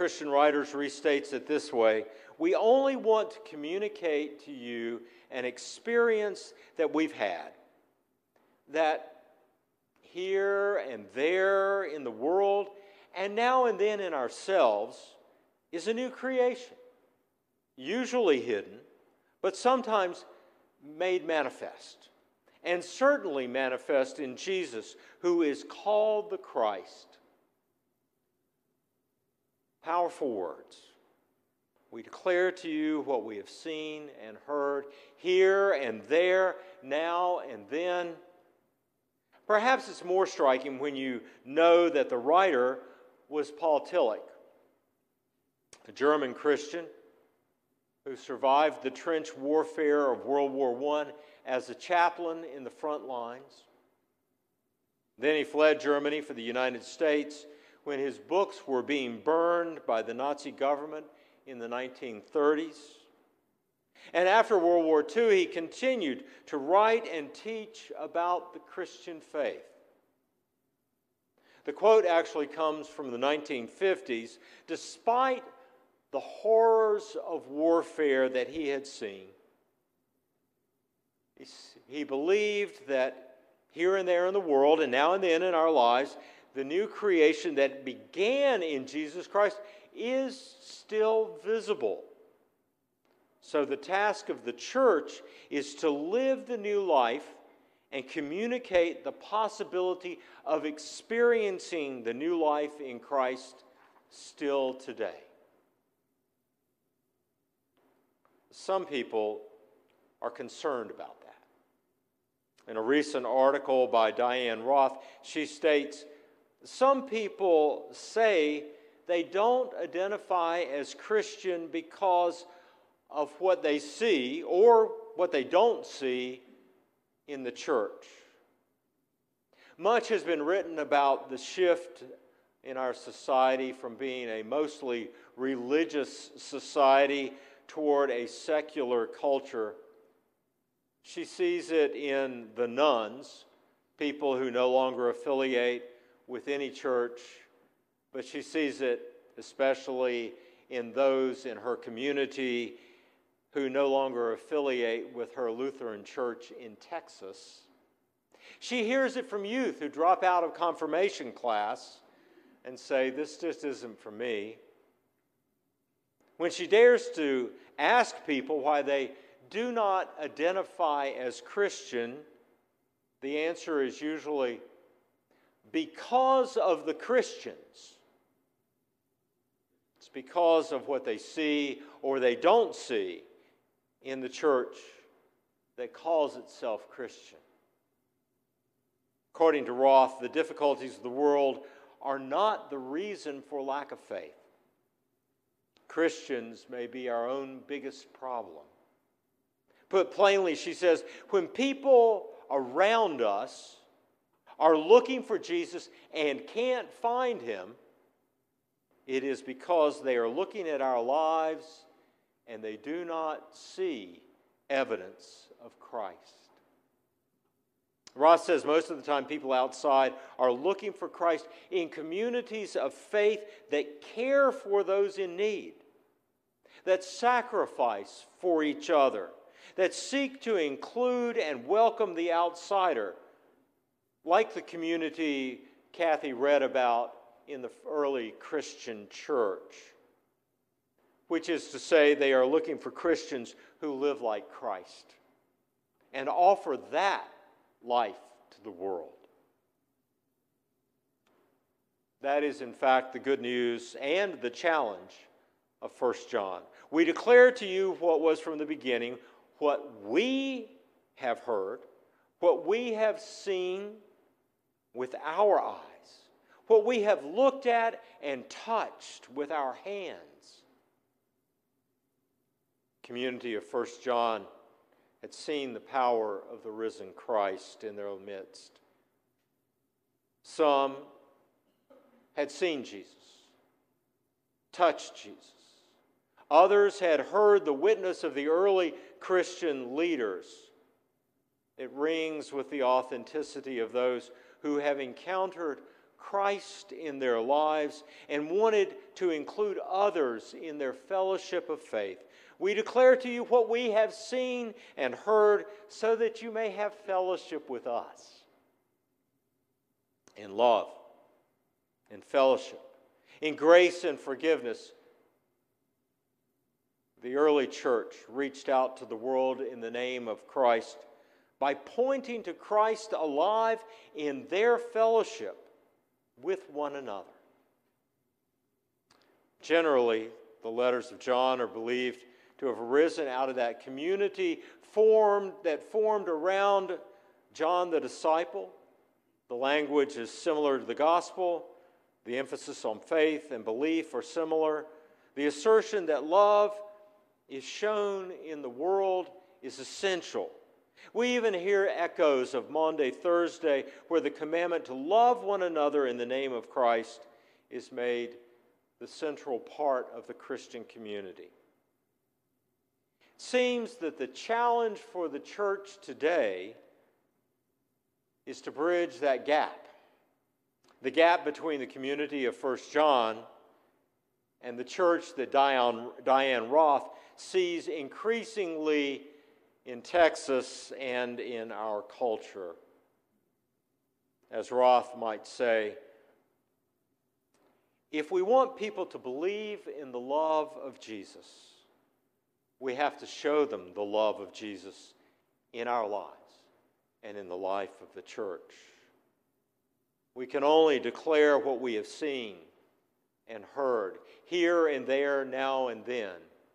Christian Writers restates it this way: we only want to communicate to you an experience that we've had, that here and there in the world, and now and then in ourselves, is a new creation, usually hidden, but sometimes made manifest, and certainly manifest in Jesus, who is called the Christ. Powerful words. We declare to you what we have seen and heard, here and there, now and then. Perhaps it's more striking when you know that the writer was Paul Tillich, a German Christian who survived the trench warfare of World War I as a chaplain in the front lines. Then he fled Germany for the United States when his books were being burned by the Nazi government in the 1930s. And after World War II, he continued to write and teach about the Christian faith. The quote actually comes from the 1950s. Despite the horrors of warfare that he had seen, he believed that here and there in the world, and now and then in our lives, the new creation that began in Jesus Christ is still visible. So the task of the church is to live the new life and communicate the possibility of experiencing the new life in Christ still today. Some people are concerned about that. In a recent article by Diane Roth, she states, some people say they don't identify as Christian because of what they see or what they don't see in the church. Much has been written about the shift in our society from being a mostly religious society toward a secular culture. She sees it in the nuns, people who no longer affiliate with any church, but she sees it especially in those in her community who no longer affiliate with her Lutheran church in Texas. She hears it from youth who drop out of confirmation class and say, this just isn't for me. When she dares to ask people why they do not identify as Christian, the answer is usually because of the Christians. It's because of what they see or they don't see in the church that calls itself Christian. According to Roth, the difficulties of the world are not the reason for lack of faith. Christians may be our own biggest problem. Put plainly, she says, when people around us are looking for Jesus and can't find him, it is because they are looking at our lives and they do not see evidence of Christ. Ross says most of the time people outside are looking for Christ in communities of faith that care for those in need, that sacrifice for each other, that seek to include and welcome the outsider, like the community Kathy read about in the early Christian church, which is to say they are looking for Christians who live like Christ and offer that life to the world. That is, in fact, the good news and the challenge of 1 John. We declare to you what was from the beginning, what we have heard, what we have seen with our eyes, what we have looked at and touched with our hands. Community of 1 John had seen the power of the risen Christ in their midst. Some had seen Jesus, touched Jesus. Others had heard the witness of the early Christian leaders. It rings with the authenticity of those who have encountered Christ in their lives and wanted to include others in their fellowship of faith. We declare to you what we have seen and heard, so that you may have fellowship with us in love, in fellowship, in grace and forgiveness. The early church reached out to the world in the name of Christ by pointing to Christ alive in their fellowship with one another. Generally, the letters of John are believed to have arisen out of that community formed around John the disciple. The language is similar to the gospel. The emphasis on faith and belief are similar. The assertion that love is shown in the world is essential. We even hear echoes of Maundy Thursday, where the commandment to love one another in the name of Christ is made the central part of the Christian community. It seems that the challenge for the church today is to bridge that gap. The gap between the community of 1 John and the church that Diane Roth sees increasingly in Texas and in our culture. As Roth might say, if we want people to believe in the love of Jesus, we have to show them the love of Jesus in our lives and in the life of the church. We can only declare what we have seen and heard, here and there, now and then.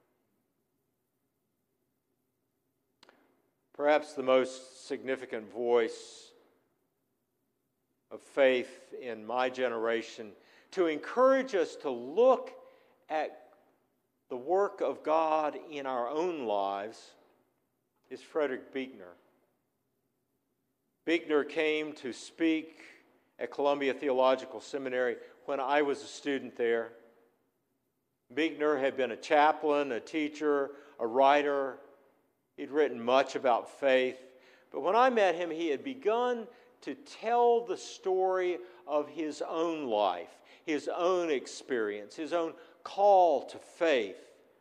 Perhaps the most significant voice of faith in my generation to encourage us to look at the work of God in our own lives is Frederick Buechner. Buechner came to speak at Columbia Theological Seminary when I was a student there. Buechner had been a chaplain, a teacher, a writer. He'd written much about faith. But when I met him, he had begun to tell the story of his own life, his own experience, his own call to faith.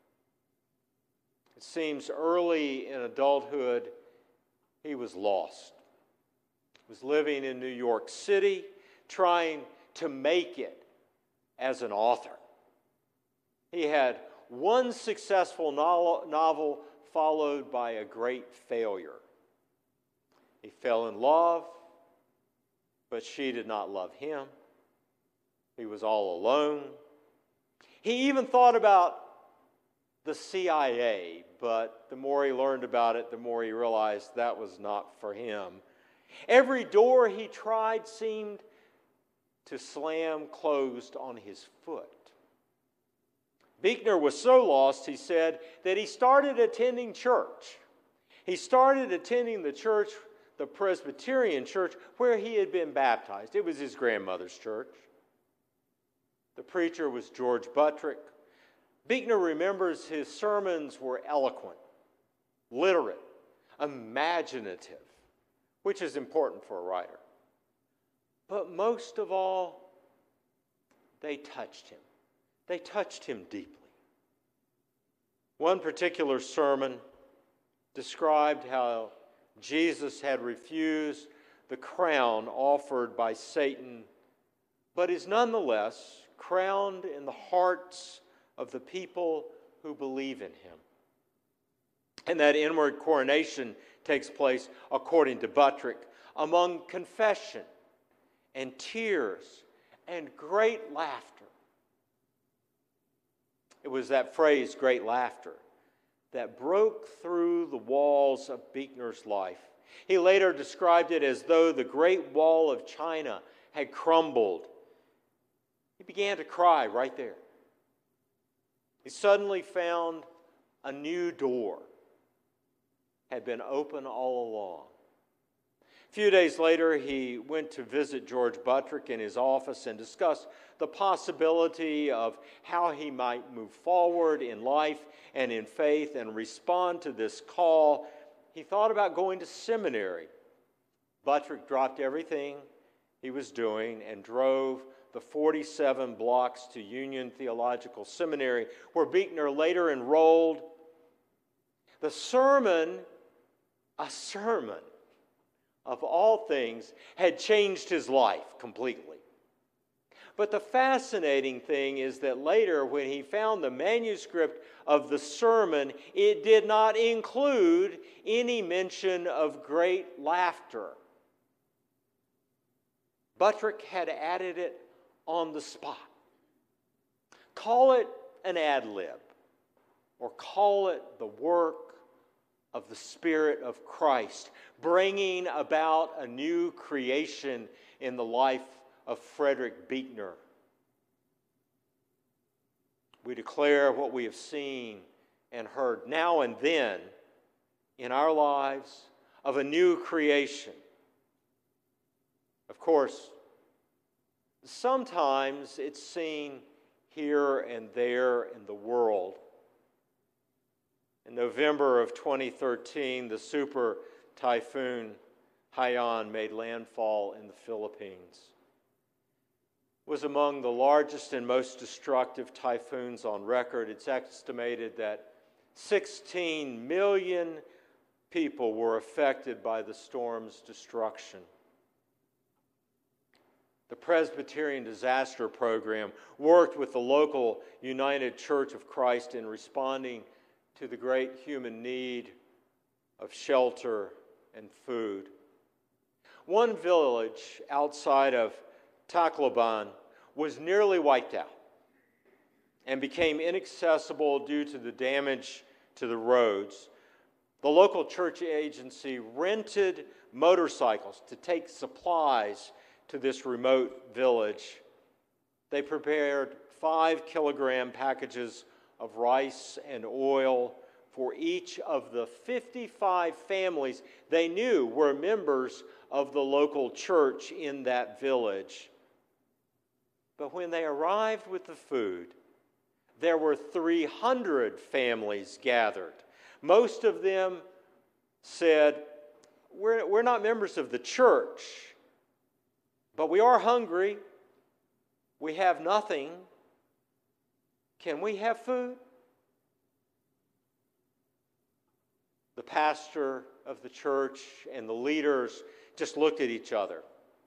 It seems early in adulthood, he was lost. He was living in New York City, trying to make it as an author. He had one successful novel followed by a great failure. He fell in love, but she did not love him. He was all alone. He even thought about the CIA, but the more he learned about it, the more he realized that was not for him. Every door he tried seemed to slam closed on his foot. Buechner was so lost, he said, that he started attending church. He started attending the church, the Presbyterian church, where he had been baptized. It was his grandmother's church. The preacher was George Buttrick. Buechner remembers his sermons were eloquent, literate, imaginative, which is important for a writer. But most of all, they touched him. They touched him deeply. One particular sermon described how Jesus had refused the crown offered by Satan, but is nonetheless crowned in the hearts of the people who believe in him. And that inward coronation takes place, according to Buttrick, among confession and tears and great laughter. It was that phrase, great laughter, that broke through the walls of Buechner's life. He later described it as though the Great Wall of China had crumbled. He began to cry right there. He suddenly found a new door had been open all along. A few days later, he went to visit George Buttrick in his office and discussed the possibility of how he might move forward in life and in faith and respond to this call. He thought about going to seminary. Buttrick dropped everything he was doing and drove the 47 blocks to Union Theological Seminary, where Buechner later enrolled. The sermon, a sermon of all things, had changed his life completely. But the fascinating thing is that later, when he found the manuscript of the sermon, it did not include any mention of great laughter. Buttrick had added it on the spot. Call it an ad lib, or call it the work of the Spirit of Christ, bringing about a new creation in the life of Frederick Buechner. We declare what we have seen and heard now and then in our lives of a new creation. Of course, sometimes it's seen here and there in the world. In November of 2013, the super typhoon Haiyan made landfall in the Philippines. It was among the largest and most destructive typhoons on record. It's estimated that 16 million people were affected by the storm's destruction. The Presbyterian Disaster Program worked with the local United Church of Christ in responding to the great human need of shelter and food. One village outside of Tacloban was nearly wiped out and became inaccessible due to the damage to the roads. The local church agency rented motorcycles to take supplies to this remote village. They prepared 5-kilogram packages of rice and oil for each of the 55 families they knew were members of the local church in that village. But when they arrived with the food, there were 300 families gathered. Most of them said, we're not members of the church, but we are hungry. We have nothing. Can we have food? The pastor of the church and the leaders just looked at each other.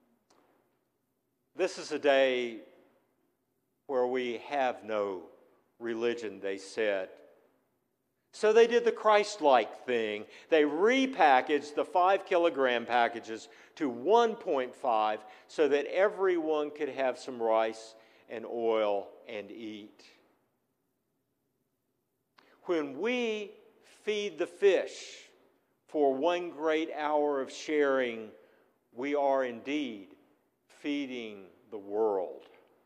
This is a day where we have no religion, they said. So they did the Christ-like thing. They repackaged the 5-kilogram packages to 1.5 so that everyone could have some rice and oil and eat. When we feed the fish for one great hour of sharing, we are indeed feeding the world.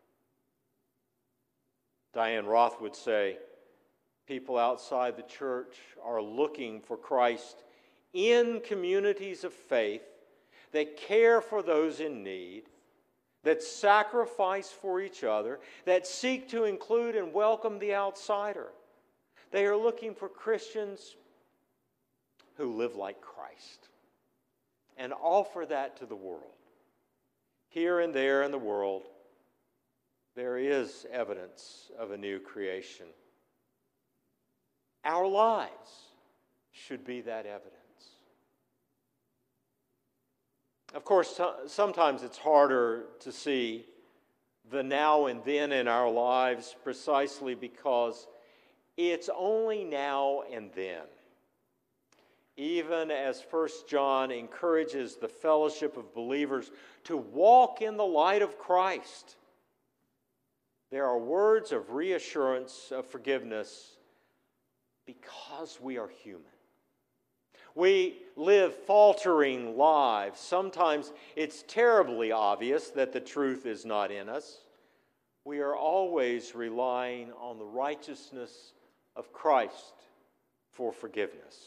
Diane Roth would say, people outside the church are looking for Christ in communities of faith that care for those in need, that sacrifice for each other, that seek to include and welcome the outsider. They are looking for Christians who live like Christ and offer that to the world. Here and there in the world, there is evidence of a new creation. Our lives should be that evidence. Of course, sometimes it's harder to see the now and then in our lives precisely because it's only now and then. Even as 1 John encourages the fellowship of believers to walk in the light of Christ, there are words of reassurance, of forgiveness, because we are human. We live faltering lives. Sometimes it's terribly obvious that the truth is not in us. We are always relying on the righteousness of Christ for forgiveness.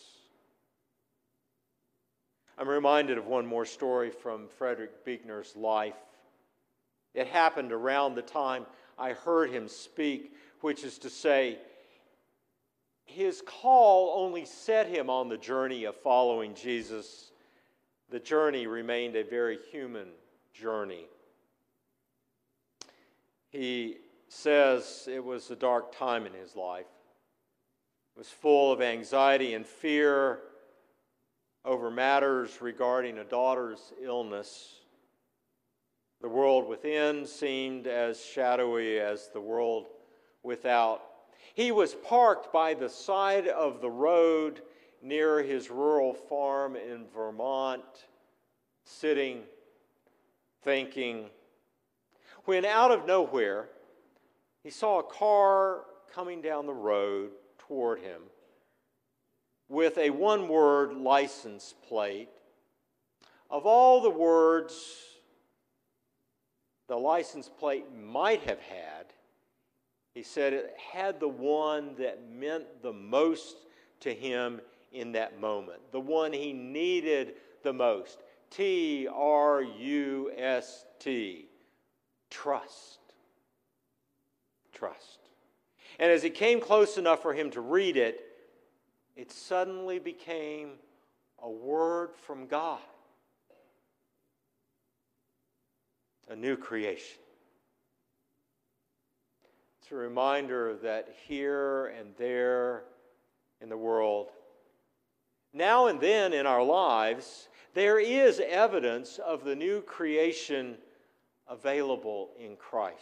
I'm reminded of one more story from Frederick Buechner's life. It happened around the time I heard him speak, which is to say, his call only set him on the journey of following Jesus. The journey remained a very human journey. He says it was a dark time in his life. It was full of anxiety and fear over matters regarding a daughter's illness. The world within seemed as shadowy as the world without. He was parked by the side of the road near his rural farm in Vermont, sitting, thinking, when out of nowhere, he saw a car coming down the road toward him with a one-word license plate. Of all the words the license plate might have had, he said it had the one that meant the most to him in that moment, the one he needed the most. T-R-U-S-T. Trust. Trust. And as he came close enough for him to read it, it suddenly became a word from God. A new creation. It's a reminder that here and there in the world, now and then in our lives, there is evidence of the new creation available in Christ.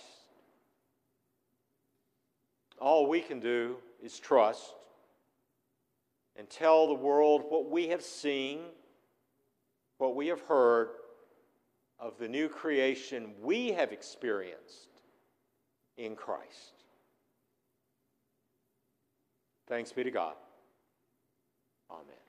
All we can do is trust and tell the world what we have seen, what we have heard of the new creation we have experienced in Christ. Thanks be to God. Amen.